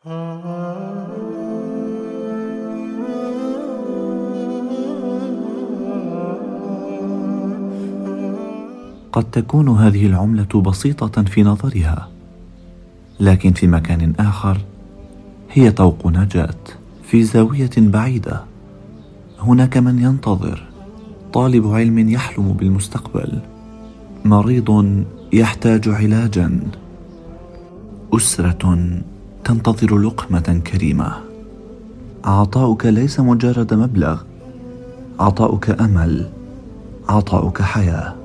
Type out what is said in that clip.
قد تكون هذه العملة بسيطة في نظرها، لكن في مكان آخر هي طوق نجاة. في زاوية بعيدة هناك من ينتظر، طالب علم يحلم بالمستقبل، مريض يحتاج علاجا، أسرة تنتظر لقمة كريمة. عطاؤك ليس مجرد مبلغ، عطاؤك أمل، عطاؤك حياة.